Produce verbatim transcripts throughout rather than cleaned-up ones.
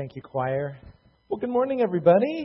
Thank you, choir. Well, good morning, everybody.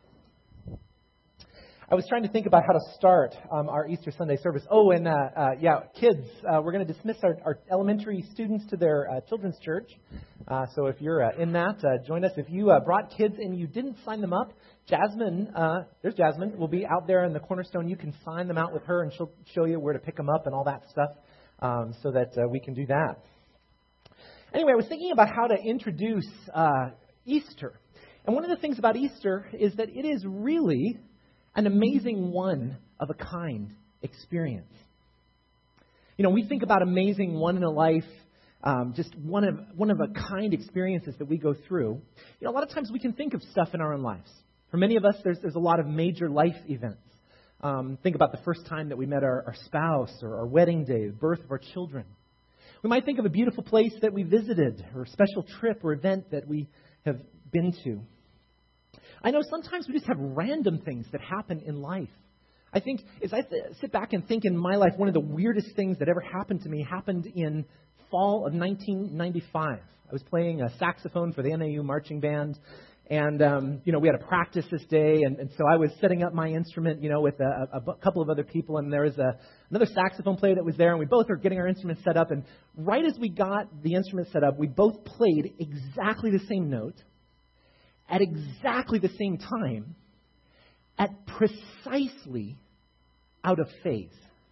I was trying to think about how to start um, our Easter Sunday service. Oh, and uh, uh, yeah, kids, uh, we're going to dismiss our, our elementary students to their uh, children's church. Uh, so if you're uh, in that, uh, join us. If you uh, brought kids and you didn't sign them up, Jasmine, uh, there's Jasmine, will be out there in the cornerstone. You can sign them out with her, and she'll show you where to pick them up and all that stuff, um, so that uh, we can do that. Anyway, I was thinking about how to introduce uh, Easter. And one of the things about Easter is that it is really an amazing one of a kind experience. You know, we think about amazing one in a life, um, just one of one of a kind experiences that we go through. You know, a lot of times we can think of stuff in our own lives. For many of us, there's there's a lot of major life events. Um, think about the first time that we met our, our spouse, or our wedding day, the birth of our children. We might think of a beautiful place that we visited, or a special trip or event that we have been to. I know sometimes we just have random things that happen in life. I think as I th- sit back and think in my life, one of the weirdest things that ever happened to me happened in fall of nineteen ninety-five. I was playing a saxophone for the N A U marching band. And, um, you know, we had a practice this day, and, and so I was setting up my instrument, you know, with a, a, a couple of other people, and there was a, another saxophone player that was there, and we both were getting our instruments set up, and right as we got the instrument set up, we both played exactly the same note, at exactly the same time, at precisely out of phase,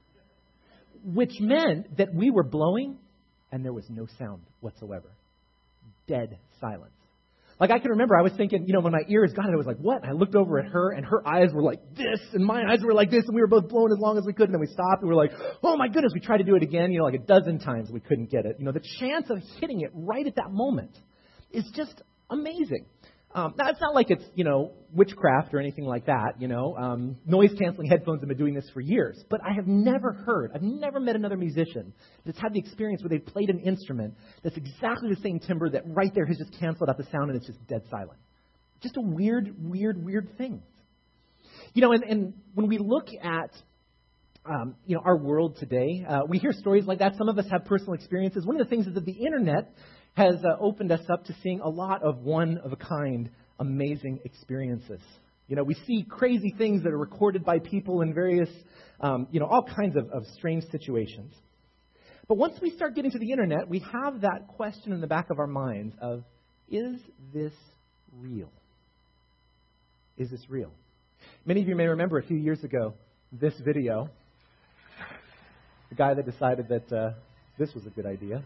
which meant that we were blowing, and there was no sound whatsoever. Dead silence. Like, I can remember, I was thinking, you know, when my ears got it, I was like, what? And I looked over at her, and her eyes were like this, and my eyes were like this, and we were both blowing as long as we could, and then we stopped, and we were like, oh my goodness, we tried to do it again, you know, like a dozen times we couldn't get it. You know, the chance of hitting it right at that moment is just amazing. Um, now, it's not like it's, you know, witchcraft or anything like that, you know. Um, noise-canceling headphones have been doing this for years. But I have never heard, I've never met another musician that's had the experience where they've played an instrument that's exactly the same timbre that right there has just canceled out the sound and it's just dead silent. Just a weird, weird, weird thing. You know, and, and when we look at, um, you know, our world today, uh, we hear stories like that. Some of us have personal experiences. One of the things is that the internet has uh, opened us up to seeing a lot of one-of-a-kind, amazing experiences. You know, we see crazy things that are recorded by people in various, um, you know, all kinds of, of strange situations. But once we start getting to the internet, we have that question in the back of our minds of, is this real? Is this real? Many of you may remember a few years ago this video, the guy that decided that uh, this was a good idea.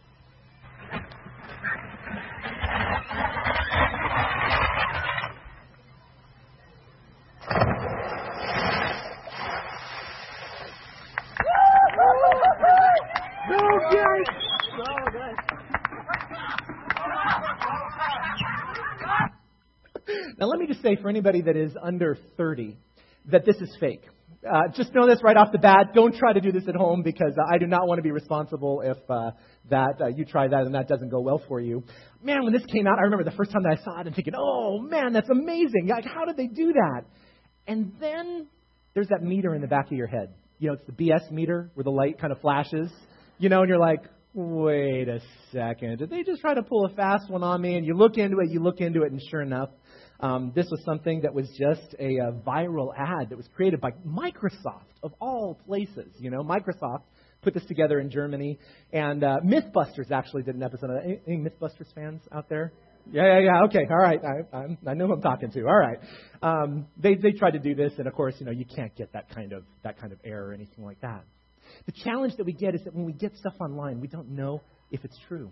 Now, let me just say, for anybody that is under thirty, that this is fake. Uh, just know this right off the bat. Don't try to do this at home, because uh, I do not want to be responsible if uh, that uh, you try that and that doesn't go well for you. Man, when this came out, I remember the first time that I saw it and thinking, oh, man, that's amazing. Like, how did they do that? And then there's that meter in the back of your head. You know, it's the B S meter where the light kind of flashes, you know, and you're like, wait a second. Did they just try to pull a fast one on me? And you look into it, you look into it, and sure enough, Um, this was something that was just a, a viral ad that was created by Microsoft, of all places. You know, Microsoft put this together in Germany. And uh, Mythbusters actually did an episode of that. Any, any Mythbusters fans out there? Yeah, yeah, yeah. Okay, all right. I, I'm, I know who I'm talking to. All right. Um, they they tried to do this, and of course, you know, you can't get that kind of that kind of error or anything like that. The challenge that we get is that when we get stuff online, we don't know if it's true.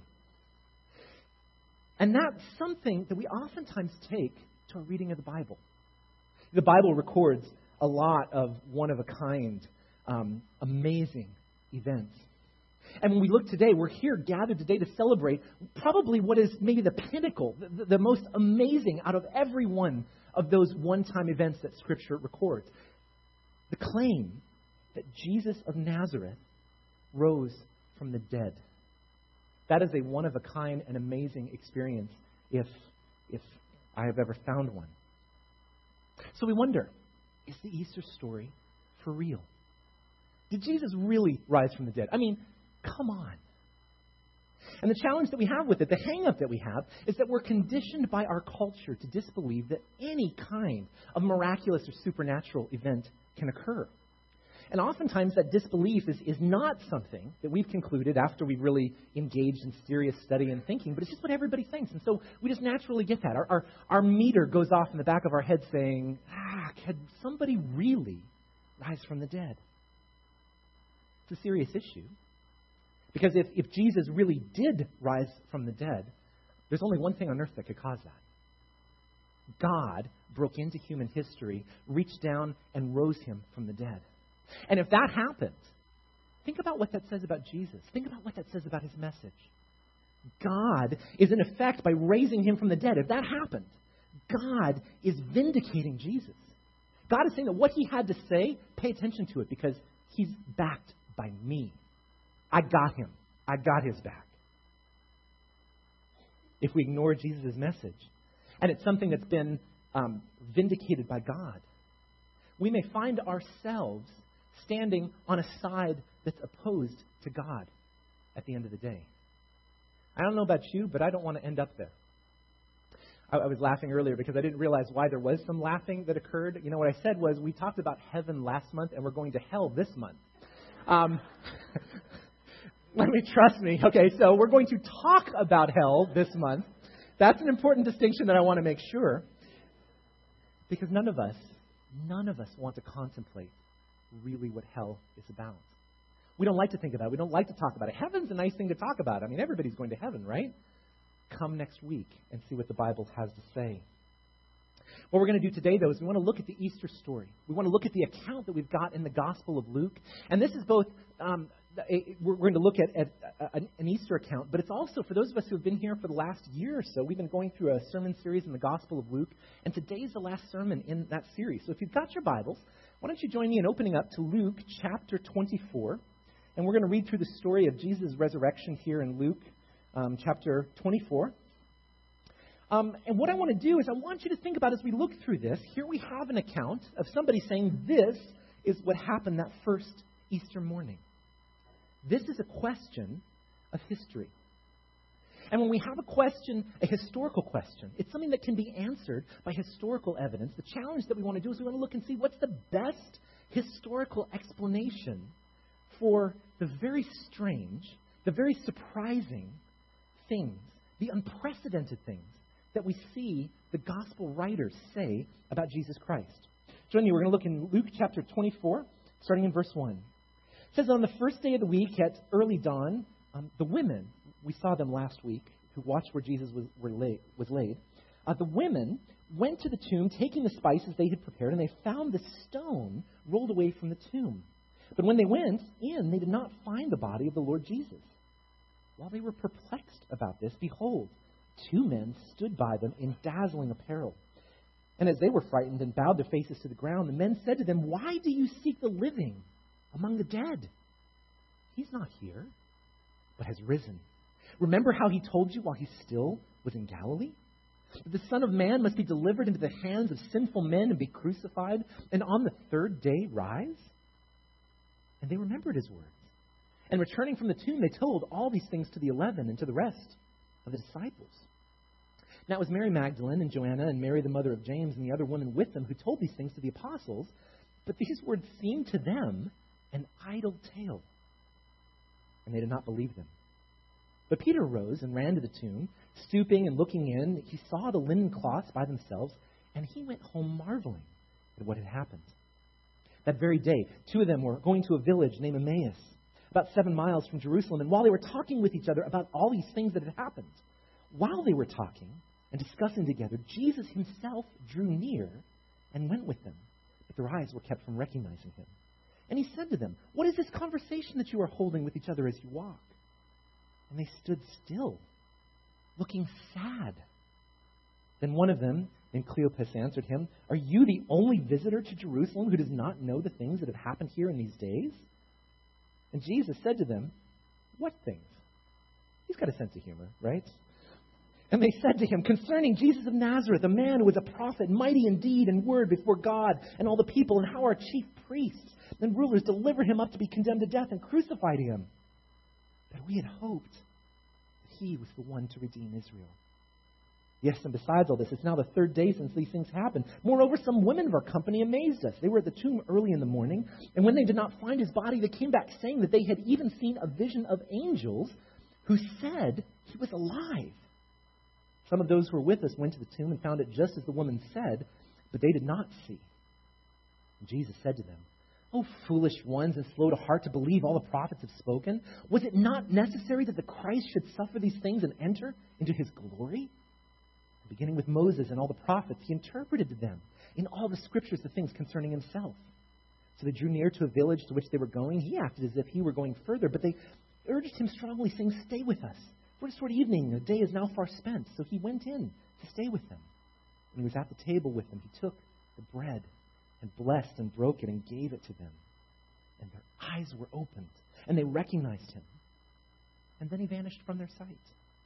And that's something that we oftentimes take to a reading of the Bible. The Bible records a lot of one-of-a-kind, um, amazing events. And when we look today, we're here gathered today to celebrate probably what is maybe the pinnacle, the, the most amazing out of every one of those one-time events that Scripture records. The claim that Jesus of Nazareth rose from the dead. That is a one-of-a-kind and amazing experience if if I have ever found one. So we wonder, is the Easter story for real? Did Jesus really rise from the dead? I mean, come on. And the challenge that we have with it, the hang-up that we have, is that we're conditioned by our culture to disbelieve that any kind of miraculous or supernatural event can occur. And oftentimes that disbelief is, is not something that we've concluded after we've really engaged in serious study and thinking, but it's just what everybody thinks. And so we just naturally get that. Our, our, our meter goes off in the back of our head saying, ah, can somebody really rise from the dead? It's a serious issue. Because if, if Jesus really did rise from the dead, there's only one thing on earth that could cause that. God broke into human history, reached down, and rose him from the dead. And if that happened, think about what that says about Jesus. Think about what that says about his message. God is in effect, by raising him from the dead, if that happened, God is vindicating Jesus. God is saying that what he had to say, pay attention to it because he's backed by me. I got him. I got his back. If we ignore Jesus' message, and it's something that's been um, vindicated by God, we may find ourselves standing on a side that's opposed to God at the end of the day. I don't know about you, but I don't want to end up there. I, I was laughing earlier because I didn't realize why there was some laughing that occurred. You know, what I said was we talked about heaven last month and we're going to hell this month. Um, let me trust me. Okay, so we're going to talk about hell this month. That's an important distinction that I want to make sure. Because none of us, none of us want to contemplate really what hell is about. We don't like to think about it. We don't like to talk about it. Heaven's a nice thing to talk about. I mean, everybody's going to heaven, right? Come next week and see what the Bible has to say. What we're going to do today, though, is we want to look at the Easter story. We want to look at the account that we've got in the Gospel of Luke. And this is both, um, a, we're going to look at, at a, an Easter account, but it's also, for those of us who have been here for the last year or so, we've been going through a sermon series in the Gospel of Luke, and today's the last sermon in that series. So if you've got your Bibles, why don't you join me in opening up to Luke chapter twenty-four, and we're going to read through the story of Jesus' resurrection here in Luke um, chapter twenty-four. Um, and what I want to do is I want you to think about as we look through this, here we have an account of somebody saying this is what happened that first Easter morning. This is a question of history. And when we have a question, a historical question, it's something that can be answered by historical evidence. The challenge that we want to do is we want to look and see what's the best historical explanation for the very strange, the very surprising things, the unprecedented things that we see the gospel writers say about Jesus Christ. Join me, we're going to look in Luke chapter twenty-four, starting in verse one. It says, on the first day of the week at early dawn, um, the women, we saw them last week, who watched where Jesus was, were laid, was laid, uh, the women went to the tomb, taking the spices they had prepared, and they found the stone rolled away from the tomb. But when they went in, they did not find the body of the Lord Jesus. While they were perplexed about this, behold, two men stood by them in dazzling apparel. And as they were frightened and bowed their faces to the ground, the men said to them, why do you seek the living among the dead? He's not here, but has risen. Remember how he told you while he still was in Galilee? That the Son of Man must be delivered into the hands of sinful men and be crucified, and on the third day rise? And they remembered his words. And returning from the tomb, they told all these things to the eleven and to the rest of the disciples. Now it was Mary Magdalene and Joanna and Mary the mother of James and the other woman with them who told these things to the apostles. But these words seemed to them an idle tale, and they did not believe them. But Peter rose and ran to the tomb. Stooping and looking in, he saw the linen cloths by themselves, and he went home marveling at what had happened. That very day, two of them were going to a village named Emmaus, about seven miles from Jerusalem. And while they were talking with each other about all these things that had happened, while they were talking and discussing together, Jesus himself drew near and went with them. But their eyes were kept from recognizing him. And he said to them, what is this conversation that you are holding with each other as you walk? And they stood still, looking sad. Then one of them, named Cleopas, answered him, are you the only visitor to Jerusalem who does not know the things that have happened here in these days? And Jesus said to them, what things? He's got a sense of humor, right? And they said to him, concerning Jesus of Nazareth, a man who was a prophet, mighty in deed and word before God and all the people, and how our chief priests and rulers delivered him up to be condemned to death and crucified him. But we had hoped he was the one to redeem Israel. Yes, and besides all this, it's now the third day since these things happened. Moreover, some women of our company amazed us. They were at the tomb early in the morning, and when they did not find his body, they came back saying that they had even seen a vision of angels who said he was alive. Some of those who were with us went to the tomb and found it just as the woman said, but they did not see. And Jesus said to them, O foolish ones and slow to heart to believe all the prophets have spoken, was it not necessary that the Christ should suffer these things and enter into his glory? Beginning with Moses and all the prophets, he interpreted to them in all the scriptures the things concerning himself. So they drew near to a village to which they were going. He acted as if he were going further, but they urged him strongly, saying, Stay with us, for it is toward evening, the day is now far spent. So he went in to stay with them. When he was at the table with them, he took the bread and blessed and broke it and gave it to them. And their eyes were opened, and they recognized him. And then he vanished from their sight.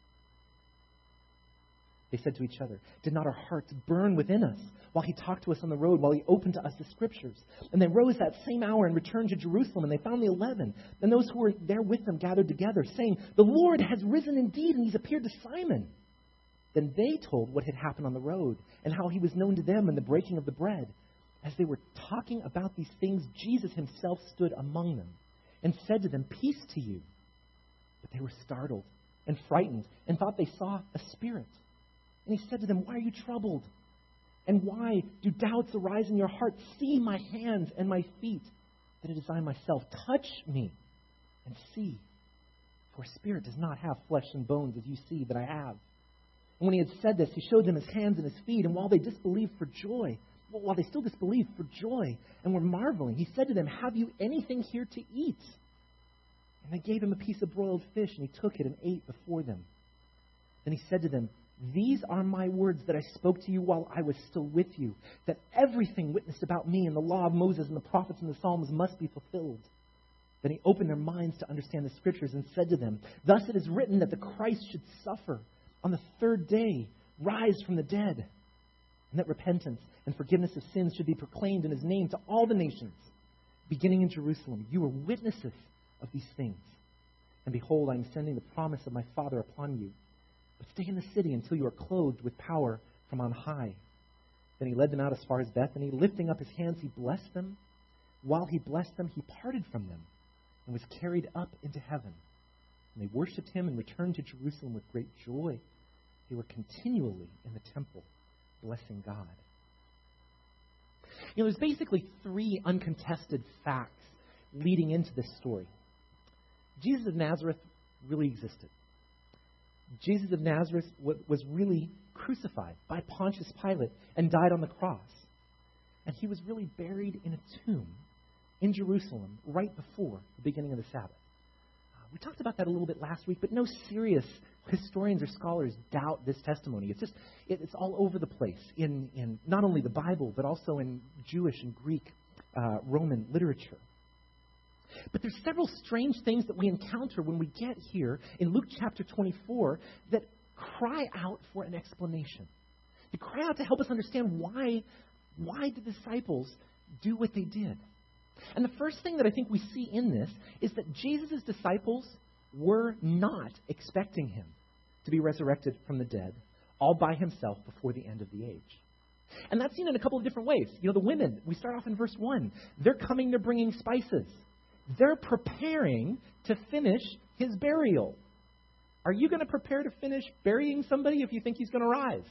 They said to each other, Did not our hearts burn within us while he talked to us on the road, while he opened to us the scriptures? And they rose that same hour and returned to Jerusalem, and they found the eleven. And those who were there with them gathered together, saying, The Lord has risen indeed, and he's appeared to Simon. Then they told what had happened on the road, and how he was known to them in the breaking of the bread. As they were talking about these things, Jesus himself stood among them and said to them, Peace to you. But they were startled and frightened and thought they saw a spirit. And he said to them, Why are you troubled? And why do doubts arise in your heart? See my hands and my feet, that it is I myself. Touch me and see. For a spirit does not have flesh and bones, as you see that I have. And when he had said this, he showed them his hands and his feet. And while they disbelieved for joy, well, while they still disbelieved for joy and were marveling, he said to them, Have you anything here to eat? And they gave him a piece of broiled fish, and he took it and ate before them. Then he said to them, These are my words that I spoke to you while I was still with you, that everything witnessed about me in the law of Moses and the prophets and the Psalms must be fulfilled. Then he opened their minds to understand the scriptures and said to them, Thus it is written that the Christ should suffer on the third day, rise from the dead, and that repentance and forgiveness of sins should be proclaimed in his name to all the nations, beginning in Jerusalem. You are witnesses of these things. And behold, I am sending the promise of my Father upon you. But stay in the city until you are clothed with power from on high. Then he led them out as far as Bethany. Lifting up his hands, he blessed them. While he blessed them, he parted from them and was carried up into heaven. And they worshipped him and returned to Jerusalem with great joy. They were continually in the temple, blessing God. You know, there's basically three uncontested facts leading into this story. Jesus of Nazareth really existed. Jesus of Nazareth was really crucified by Pontius Pilate and died on the cross. And he was really buried in a tomb in Jerusalem right before the beginning of the Sabbath. Uh, we talked about that a little bit last week, but no serious historians or scholars doubt this testimony. It's just, it, it's all over the place in, in not only the Bible, but also in Jewish and Greek, uh, Roman literature. But there's several strange things that we encounter when we get here in Luke chapter twenty-four that cry out for an explanation. They cry out to help us understand why, why the disciples do what they did. And the first thing that I think we see in this is that Jesus' disciples were not expecting him to be resurrected from the dead all by himself before the end of the age. And that's seen in a couple of different ways. You know, the women, we start off in verse one. They're coming, they're bringing spices. They're preparing to finish his burial. Are you going to prepare to finish burying somebody if you think he's going to rise?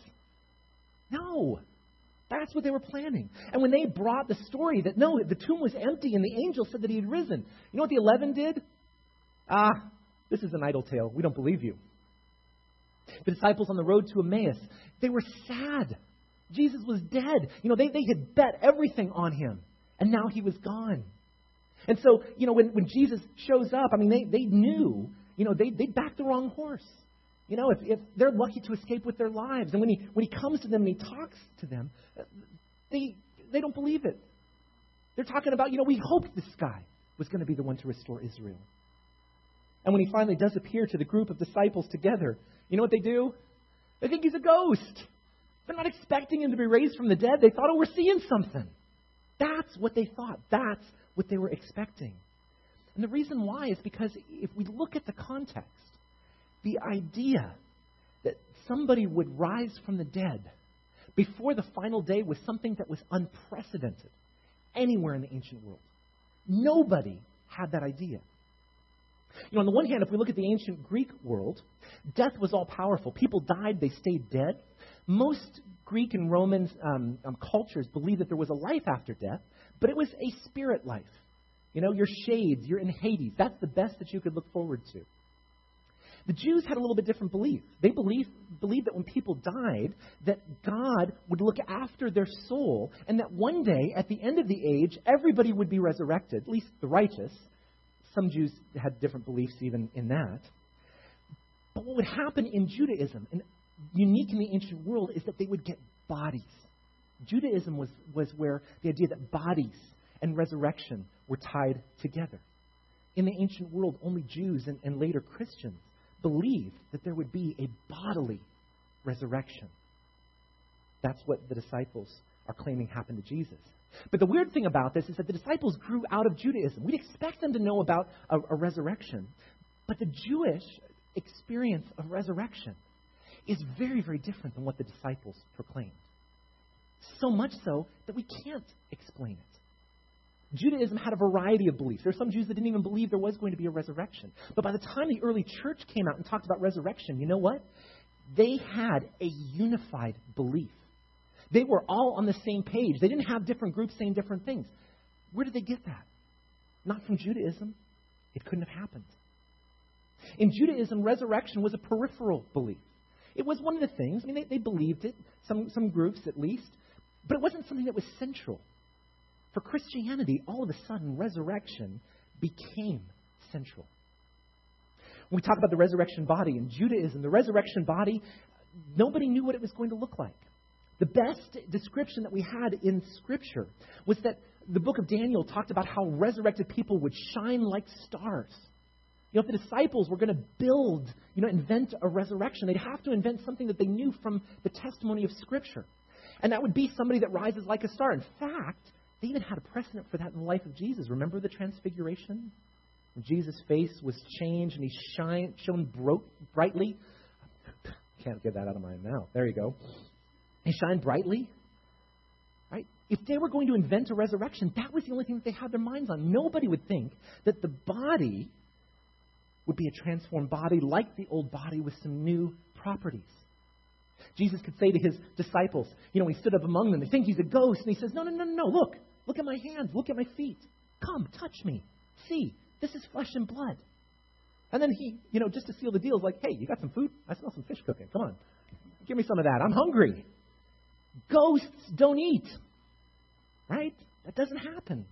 No. That's what they were planning. And when they brought the story that, no, the tomb was empty and the angel said that he had risen, you know what the eleven did? Ah, this is an idle tale. We don't believe you. The disciples on the road to Emmaus, they were sad. Jesus was dead. You know, they, they had bet everything on him. And now he was gone. And so, you know, when, when Jesus shows up, I mean, they, they knew, you know, they, they backed the wrong horse. You know, if, if they're lucky to escape with their lives. And when he when he comes to them and he talks to them, they they don't believe it. They're talking about, you know, we hoped this guy was going to be the one to restore Israel. And when he finally does appear to the group of disciples together, you know what they do? They think he's a ghost. They're not expecting him to be raised from the dead. They thought, oh, we're seeing something. That's what they thought. That's what they were expecting. And the reason why is because if we look at the context, The idea that somebody would rise from the dead before the final day was something that was unprecedented anywhere in the ancient world. Nobody had that idea. You know, on the one hand, if we look at the ancient Greek world, death was all powerful. People died, they stayed dead. Most Greek and Roman um, um, cultures believed that there was a life after death, but it was a spirit life. You know, you're shades, you're in Hades. That's the best that you could look forward to. The Jews had a little bit different belief. They believed, believed that when people died, that God would look after their soul, and that one day, at the end of the age, everybody would be resurrected, at least the righteous. Some Jews had different beliefs even in that. But what would happen in Judaism, and unique in the ancient world, is that they would get bodies. Judaism was, was where the idea that bodies and resurrection were tied together. In the ancient world, only Jews and, and later Christians believed that there would be a bodily resurrection. That's what the disciples are claiming happened to Jesus. But the weird thing about this is that the disciples grew out of Judaism. We'd expect them to know about a, a resurrection. But the Jewish experience of resurrection is very, very different than what the disciples proclaimed. So much so that we can't explain it. Judaism had a variety of beliefs. There are some Jews that didn't even believe there was going to be a resurrection. But by the time the early church came out and talked about resurrection, you know what? They had a unified belief. They were all on the same page. They didn't have different groups saying different things. Where did they get that? Not from Judaism. It couldn't have happened. In Judaism, resurrection was a peripheral belief. It was one of the things. I mean, they, they believed it, some, some groups at least. But it wasn't something that was central. For Christianity, all of a sudden, resurrection became central. When we talk about the resurrection body in Judaism, the resurrection body, nobody knew what it was going to look like. The best description that we had in Scripture was that the book of Daniel talked about how resurrected people would shine like stars. You know, if the disciples were going to build, you know, invent a resurrection, they'd have to invent something that they knew from the testimony of Scripture. And that would be somebody that rises like a star. In fact, they even had a precedent for that in the life of Jesus. Remember the transfiguration? When Jesus' face was changed and he shine, shone bro- brightly. Can't get that out of my mouth. There you go. He shined brightly. Right? If they were going to invent a resurrection, that was the only thing that they had their minds on. Nobody would think that the body would be a transformed body like the old body with some new properties. Jesus could say to his disciples, you know, he stood up among them. They think he's a ghost. And he says, no, no, no, no, look. Look at my hands. Look at my feet. Come, touch me. See, this is flesh and blood. And then he, you know, just to seal the deal, is like, hey, you got some food? I smell some fish cooking. Come on. Give me some of that. I'm hungry. Ghosts don't eat. Right? That doesn't happen.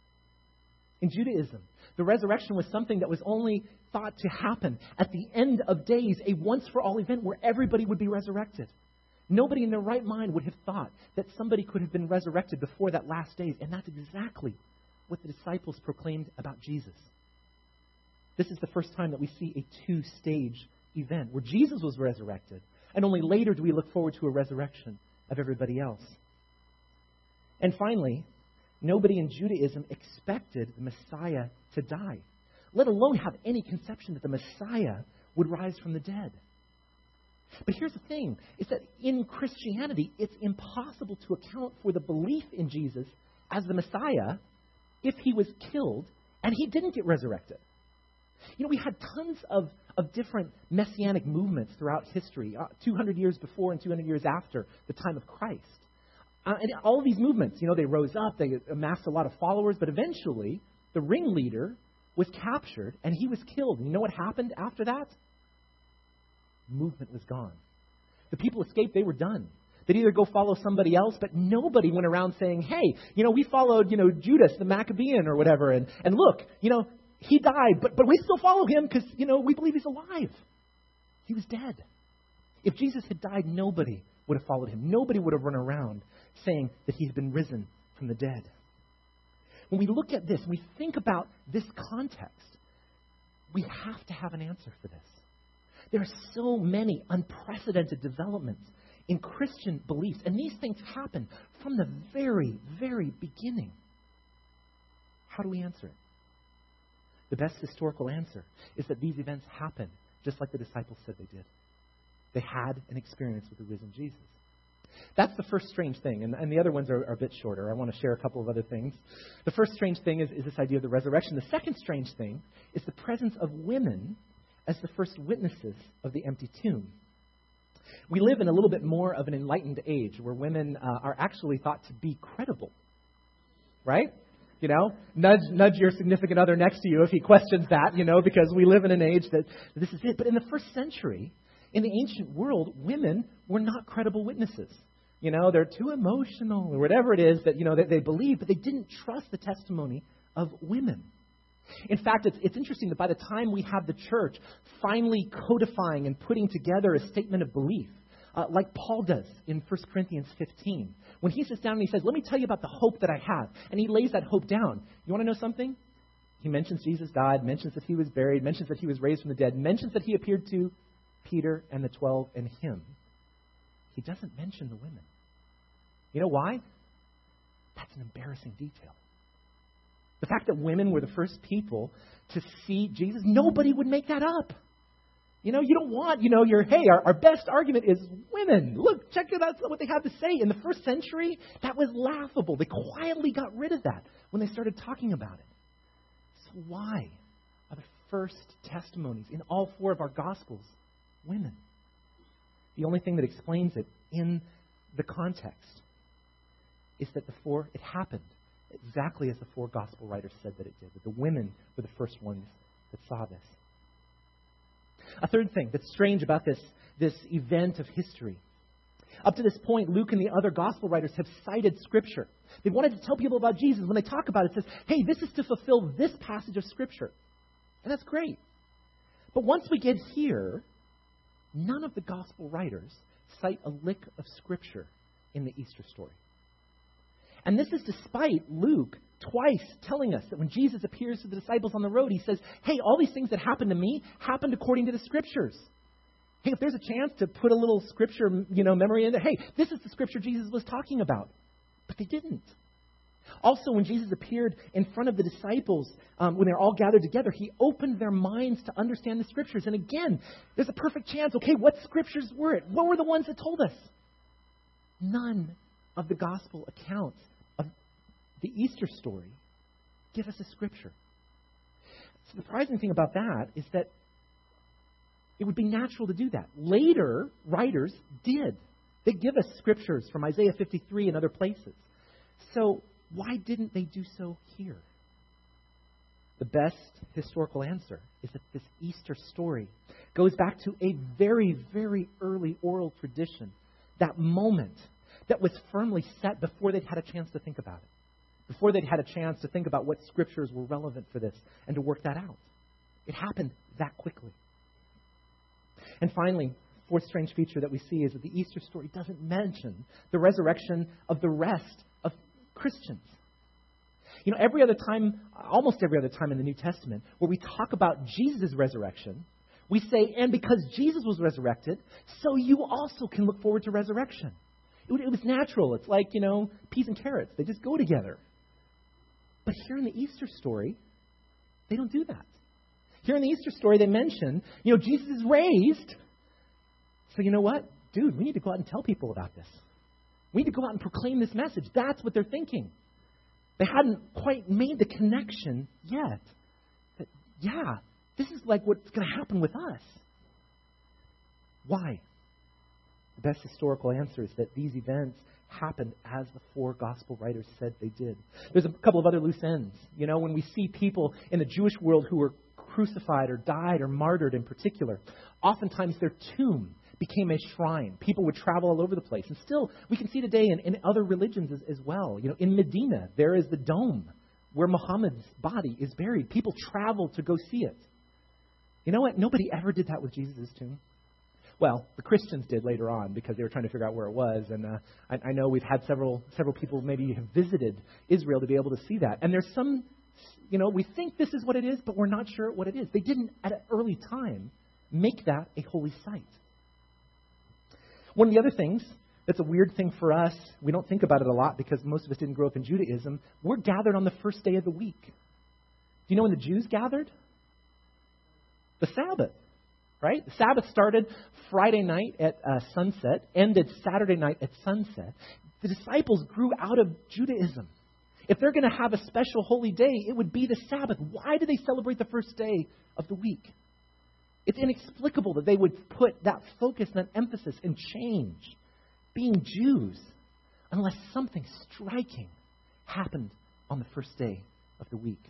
In Judaism, the resurrection was something that was only thought to happen at the end of days, a once-for-all event where everybody would be resurrected. Nobody in their right mind would have thought that somebody could have been resurrected before that last days, and that's exactly what the disciples proclaimed about Jesus. This is the first time that we see a two-stage event where Jesus was resurrected, and only later do we look forward to a resurrection of everybody else. And finally, nobody in Judaism expected the Messiah to die, let alone have any conception that the Messiah would rise from the dead. But here's the thing, is that in Christianity, it's impossible to account for the belief in Jesus as the Messiah if he was killed and he didn't get resurrected. You know, we had tons of, of different messianic movements throughout history, uh, two hundred years before and two hundred years after the time of Christ. Uh, and all of these movements, you know, they rose up, they amassed a lot of followers, but eventually the ringleader was captured and he was killed. And you know what happened after that? Movement was gone. The people escaped, they were done. They'd either go follow somebody else, but nobody went around saying, hey, you know, we followed, you know, Judas, the Maccabean or whatever, and, and look, you know, he died, but, but we still follow him because, you know, we believe he's alive. He was dead. If Jesus had died, nobody would have followed him. Nobody would have run around saying that he had been risen from the dead. When we look at this, we think about this context, we have to have an answer for this. There are so many unprecedented developments in Christian beliefs, and these things happen from the very, very beginning. How do we answer it? The best historical answer is that these events happen just like the disciples said they did. They had an experience with the risen Jesus. That's the first strange thing, and, and the other ones are, are a bit shorter. I want to share a couple of other things. The first strange thing is, is this idea of the resurrection. The second strange thing is the presence of women as the first witnesses of the empty tomb. We live in a little bit more of an enlightened age where women uh, are actually thought to be credible, right? You know, nudge nudge your significant other next to you if he questions that, you know, because we live in an age that this is it. But in the first century, in the ancient world, women were not credible witnesses. You know, they're too emotional or whatever it is that, you know, that they believe, but they didn't trust the testimony of women. In fact, it's, it's interesting that by the time we have the church finally codifying and putting together a statement of belief, uh, like Paul does in First Corinthians fifteen, when he sits down and he says, let me tell you about the hope that I have, and he lays that hope down. You want to know something? He mentions Jesus died, mentions that he was buried, mentions that he was raised from the dead, mentions that he appeared to Peter and the twelve and him. He doesn't mention the women. You know why? That's an embarrassing detail. The fact that women were the first people to see Jesus, nobody would make that up. You know, you don't want, you know, your, hey, our, our best argument is women. Look, check it out what they have to say. In the first century, that was laughable. They quietly got rid of that when they started talking about it. So why are the first testimonies in all four of our Gospels women? The only thing that explains it in the context is that the four, it happened exactly as the four gospel writers said that it did, that the women were the first ones that saw this. A third thing that's strange about this, this event of history. Up to this point, Luke and the other gospel writers have cited Scripture. They wanted to tell people about Jesus. When they talk about it, it says, hey, this is to fulfill this passage of Scripture. And that's great. But once we get here, none of the gospel writers cite a lick of Scripture in the Easter story. And this is despite Luke twice telling us that when Jesus appears to the disciples on the road, he says, hey, all these things that happened to me happened according to the Scriptures. Hey, if there's a chance to put a little Scripture, you know, memory in there, hey, this is the Scripture Jesus was talking about. But they didn't. Also, when Jesus appeared in front of the disciples, um, when they're all gathered together, he opened their minds to understand the Scriptures. And again, there's a perfect chance. Okay, what Scriptures were it? What were the ones that told us? None of the gospel accounts of the Easter story give us a Scripture. So the surprising thing about that is that it would be natural to do that. Later, writers did. They give us Scriptures from Isaiah fifty-three and other places. So why didn't they do so here? The best historical answer is that this Easter story goes back to a very, very early oral tradition. That moment that was firmly set before they'd had a chance to think about it. Before they'd had a chance to think about what Scriptures were relevant for this and to work that out. It happened that quickly. And finally, fourth strange feature that we see is that the Easter story doesn't mention the resurrection of the rest of Christians. You know, every other time, almost every other time in the New Testament, where we talk about Jesus' resurrection, we say, and because Jesus was resurrected, so you also can look forward to resurrection. It, it was natural. It's like, you know, peas and carrots. They just go together. But here in the Easter story, they don't do that. Here in the Easter story, they mention, you know, Jesus is raised. So you know what? Dude, we need to go out and tell people about this. We need to go out and proclaim this message. That's what they're thinking. They hadn't quite made the connection yet. That, yeah, this is like what's going to happen with us. Why? The best historical answer is that these events happened as the four gospel writers said they did. There's a couple of other loose ends. You know, when we see people in the Jewish world who were crucified or died or martyred in particular, oftentimes their tomb became a shrine. People would travel all over the place. And still, we can see today in, in other religions as, as well. You know, in Medina, there is the dome where Muhammad's body is buried. People travel to go see it. You know what? Nobody ever did that with Jesus' tomb. Well, the Christians did later on because they were trying to figure out where it was. And uh, I, I know we've had several several people maybe have visited Israel to be able to see that. And there's some, you know, we think this is what it is, but we're not sure what it is. They didn't, at an early time, make that a holy site. One of the other things that's a weird thing for us, we don't think about it a lot because most of us didn't grow up in Judaism, we're gathered on the first day of the week. Do you know when the Jews gathered? The Sabbath. right? The Sabbath started Friday night at uh, sunset, ended Saturday night at sunset. The disciples grew out of Judaism. If they're going to have a special holy day, it would be the Sabbath. Why do they celebrate the first day of the week? It's inexplicable that they would put that focus and that emphasis and change being Jews unless something striking happened on the first day of the week.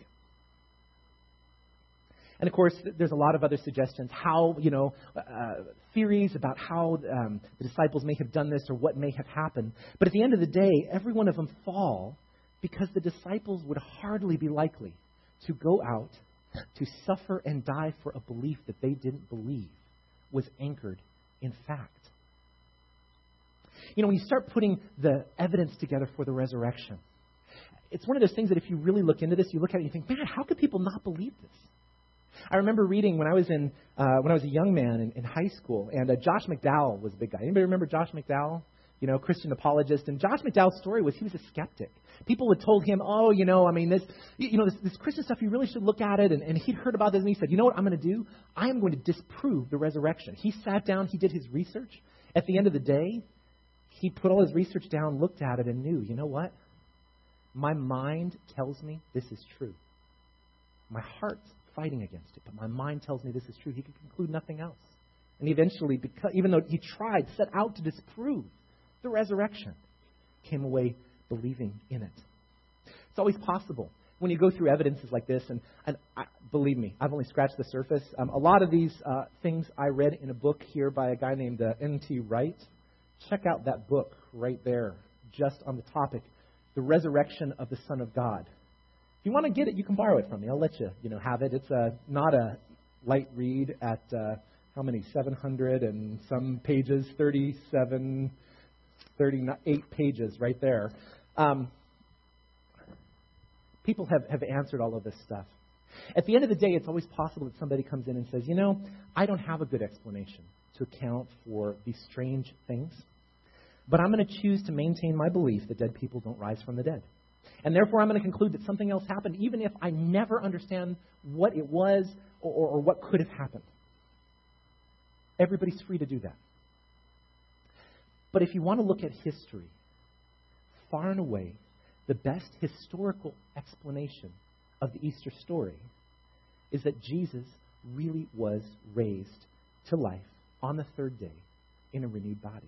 And of course, there's a lot of other suggestions, how, you know, uh, theories about how um, the disciples may have done this or what may have happened. But at the end of the day, every one of them fall because the disciples would hardly be likely to go out to suffer and die for a belief that they didn't believe was anchored in fact. You know, when you start putting the evidence together for the resurrection, it's one of those things that if you really look into this, you look at it and you think, man, how could people not believe this? I remember reading when I was in uh, when I was a young man in, in high school, and uh, Josh McDowell was a big guy. Anybody remember Josh McDowell? You know, Christian apologist. And Josh McDowell's story was he was a skeptic. People had told him, oh, you know, I mean, this, you know, this, this Christian stuff, you really should look at it. And, and he'd heard about this, and he said, you know what I'm going to do? I am going to disprove the resurrection. He sat down, he did his research. At the end of the day, he put all his research down, looked at it, and knew, you know what? My mind tells me this is true. My heart's fighting against it, but my mind tells me this is true. He could conclude nothing else. And eventually, because, even though he tried, set out to disprove the resurrection, came away believing in it. It's always possible when you go through evidences like this, and, and I, believe me, I've only scratched the surface. Um, a lot of these uh, things I read in a book here by a guy named uh, N T Wright. Check out that book right there, just on the topic, the resurrection of the Son of God. If you want to get it, you can borrow it from me. I'll let you, you know, have it. It's uh, not a light read at uh, how many? seven hundred and some pages, thirty-seven, thirty-eight pages right there. Um, people have, have answered all of this stuff. At the end of the day, it's always possible that somebody comes in and says, you know, I don't have a good explanation to account for these strange things, but I'm going to choose to maintain my belief that dead people don't rise from the dead. And therefore, I'm going to conclude that something else happened, even if I never understand what it was or, or, or what could have happened. Everybody's free to do that. But if you want to look at history, far and away, the best historical explanation of the Easter story is that Jesus really was raised to life on the third day in a renewed body.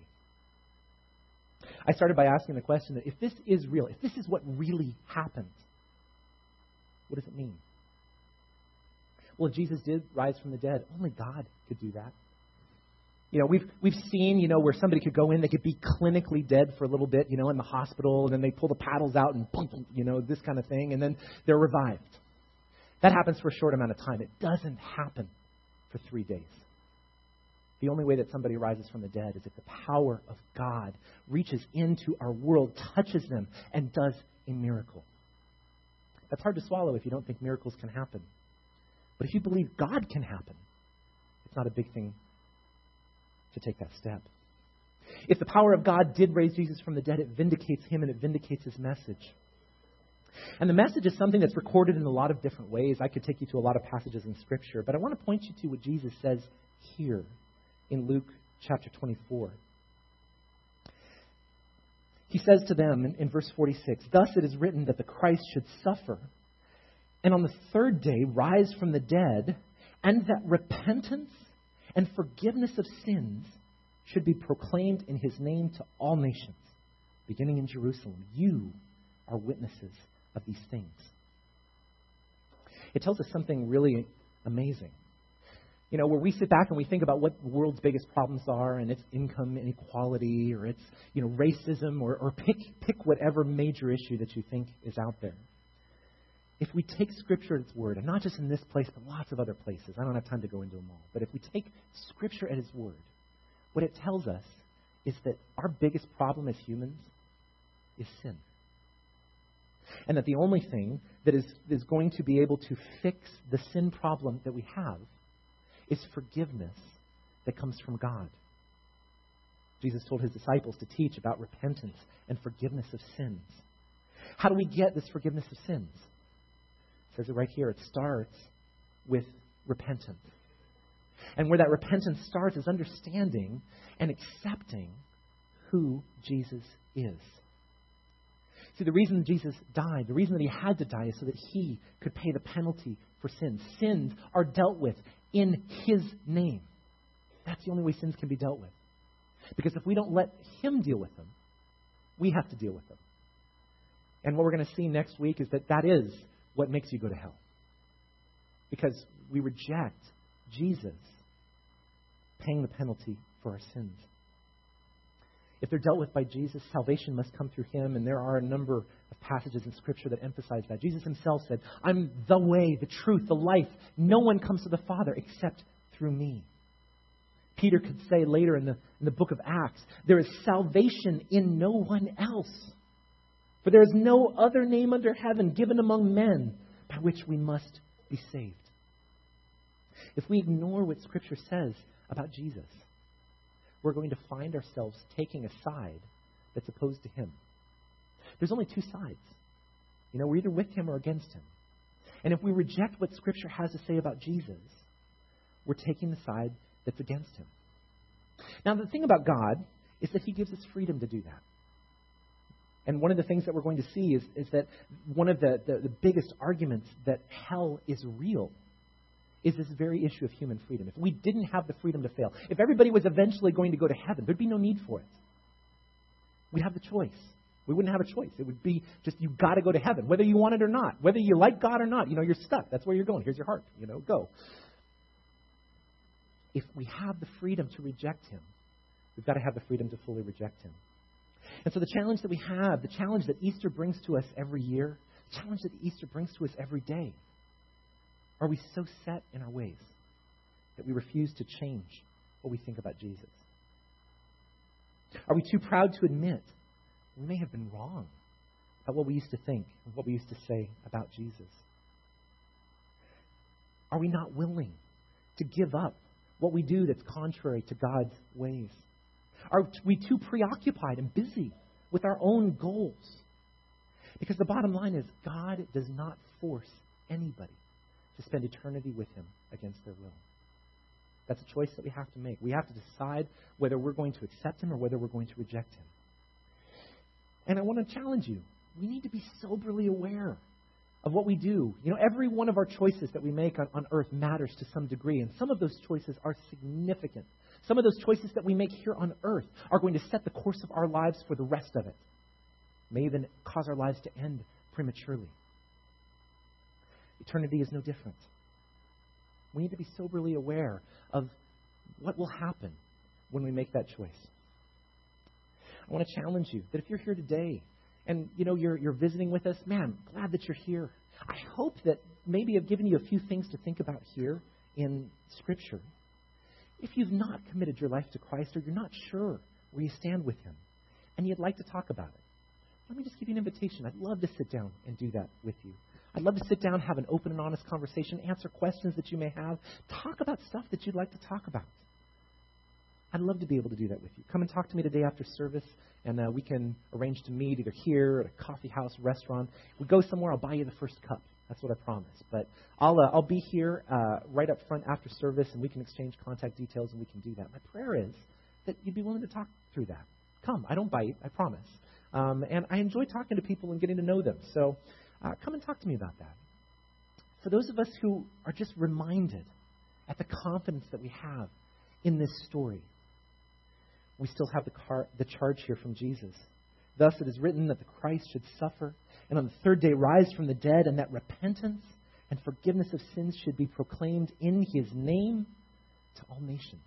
I started by asking the question that if this is real, if this is what really happened, what does it mean? Well, if Jesus did rise from the dead, only God could do that. You know, we've we've seen, you know, where somebody could go in, they could be clinically dead for a little bit, you know, in the hospital, and then they pull the paddles out and, you know, this kind of thing, and then they're revived. That happens for a short amount of time. It doesn't happen for three days. The only way that somebody rises from the dead is if the power of God reaches into our world, touches them, and does a miracle. That's hard to swallow if you don't think miracles can happen. But if you believe God can happen, it's not a big thing to take that step. If the power of God did raise Jesus from the dead, it vindicates him and it vindicates his message. And the message is something that's recorded in a lot of different ways. I could take you to a lot of passages in Scripture, but I want to point you to what Jesus says here in Luke chapter twenty-four. He says to them in, in verse forty-six, "Thus it is written that the Christ should suffer, and on the third day rise from the dead, and that repentance and forgiveness of sins should be proclaimed in his name to all nations, beginning in Jerusalem. You are witnesses of these things." It tells us something really amazing. You know, where we sit back and we think about what the world's biggest problems are, and it's income inequality, or it's, you know, racism, or, or pick pick whatever major issue that you think is out there. If we take Scripture at its word, and not just in this place, but lots of other places, I don't have time to go into them all, but if we take Scripture at its word, what it tells us is that our biggest problem as humans is sin. And that the only thing that is, is going to be able to fix the sin problem that we have is forgiveness that comes from God. Jesus told his disciples to teach about repentance and forgiveness of sins. How do we get this forgiveness of sins? It says it right here. It starts with repentance. And where that repentance starts is understanding and accepting who Jesus is. See, the reason Jesus died, the reason that he had to die is so that he could pay the penalty for sins. Sins are dealt with in his name. That's the only way sins can be dealt with. Because if we don't let him deal with them, we have to deal with them. And what we're going to see next week is that that is what makes you go to hell. Because we reject Jesus paying the penalty for our sins. If they're dealt with by Jesus, salvation must come through him, and there are a number of passages in Scripture that emphasize that. Jesus himself said, I'm the way, the truth, the life. No one comes to the Father except through me. Peter could say later in the, in the book of Acts, there is salvation in no one else. For there is no other name under heaven given among men by which we must be saved. If we ignore what Scripture says about Jesus, we're going to find ourselves taking a side that's opposed to him. There's only two sides. You know, we're either with him or against him. And if we reject what Scripture has to say about Jesus, we're taking the side that's against him. Now, the thing about God is that he gives us freedom to do that. And one of the things that we're going to see is, is that one of the, the, the biggest arguments that hell is real is this very issue of human freedom. If we didn't have the freedom to fail, if everybody was eventually going to go to heaven, there'd be no need for it. We'd have the choice. We wouldn't have a choice. It would be just, you've got to go to heaven, whether you want it or not. Whether you like God or not, you know, you're stuck. That's where you're going. Here's your heart. You know, go. If we have the freedom to reject him, we've got to have the freedom to fully reject him. And so the challenge that we have, the challenge that Easter brings to us every year, the challenge that Easter brings to us every day, are we so set in our ways that we refuse to change what we think about Jesus? Are we too proud to admit we may have been wrong about what we used to think and what we used to say about Jesus? Are we not willing to give up what we do that's contrary to God's ways? Are we too preoccupied and busy with our own goals? Because the bottom line is, God does not force anybody to spend eternity with him against their will. That's a choice that we have to make. We have to decide whether we're going to accept him or whether we're going to reject him. And I want to challenge you. We need to be soberly aware of what we do. You know, every one of our choices that we make on, on earth matters to some degree, and some of those choices are significant. Some of those choices that we make here on earth are going to set the course of our lives for the rest of it. May even cause our lives to end prematurely. Eternity is no different. We need to be soberly aware of what will happen when we make that choice. I want to challenge you that if you're here today and, you know, you're, you're visiting with us, man, I'm glad that you're here. I hope that maybe I've given you a few things to think about here in Scripture. If you've not committed your life to Christ or you're not sure where you stand with him and you'd like to talk about it, let me just give you an invitation. I'd love to sit down and do that with you. I'd love to sit down, have an open and honest conversation, answer questions that you may have, talk about stuff that you'd like to talk about. I'd love to be able to do that with you. Come and talk to me today after service, and uh, we can arrange to meet either here, at a coffee house, restaurant. We go somewhere, I'll buy you the first cup. That's what I promise. But I'll uh, I'll be here uh, right up front after service, and we can exchange contact details, and we can do that. My prayer is that you'd be willing to talk through that. Come. I don't bite. I promise. Um, and I enjoy talking to people and getting to know them. So uh, come and talk to me about that. For those of us who are just reminded at the confidence that we have in this story, we still have the, car- the charge here from Jesus. Thus it is written that the Christ should suffer and on the third day rise from the dead, and that repentance and forgiveness of sins should be proclaimed in his name to all nations.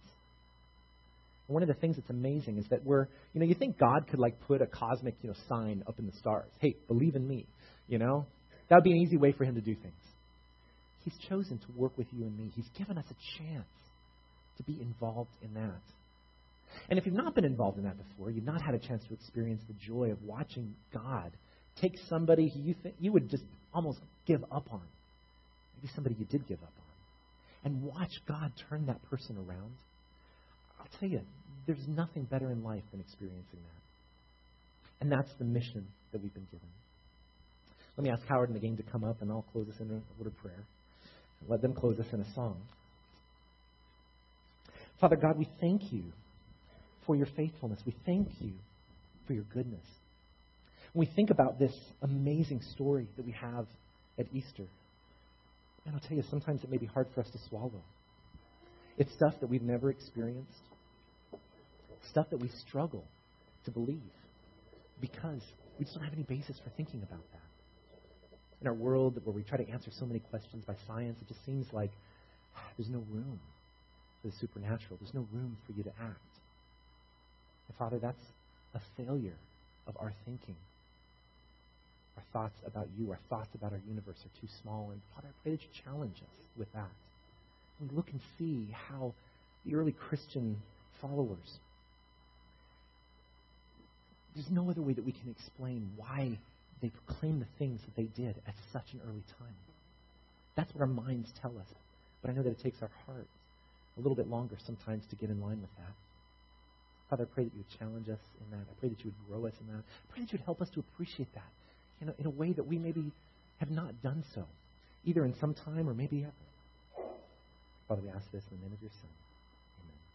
And one of the things that's amazing is that we're, you know, you think God could like put a cosmic, you know, sign up in the stars. Hey, believe in me, you know? That would be an easy way for him to do things. He's chosen to work with you and me. He's given us a chance to be involved in that. And if you've not been involved in that before, you've not had a chance to experience the joy of watching God take somebody who you think you would just almost give up on, maybe somebody you did give up on, and watch God turn that person around. I'll tell you, there's nothing better in life than experiencing that. And that's the mission that we've been given. Let me ask Howard and the gang to come up, and I'll close us in a word of prayer. Let them close us in a song. Father God, we thank you for your faithfulness. We thank you for your goodness. When we think about this amazing story that we have at Easter, and I'll tell you, sometimes it may be hard for us to swallow. It's stuff that we've never experienced, stuff that we struggle to believe because we just don't have any basis for thinking about that. In our world where we try to answer so many questions by science, it just seems like there's no room for the supernatural. There's no room for you to act. And Father, that's a failure of our thinking. Our thoughts about you, our thoughts about our universe are too small. And Father, I pray that you challenge us with that. And look and see how the early Christian followers, there's no other way that we can explain why they proclaimed the things that they did at such an early time. That's what our minds tell us. But I know that it takes our hearts a little bit longer sometimes to get in line with that. Father, I pray that you would challenge us in that. I pray that you would grow us in that. I pray that you would help us to appreciate that in a, in a way that we maybe have not done so, either in some time or maybe ever. Father, we ask this in the name of your Son. Amen.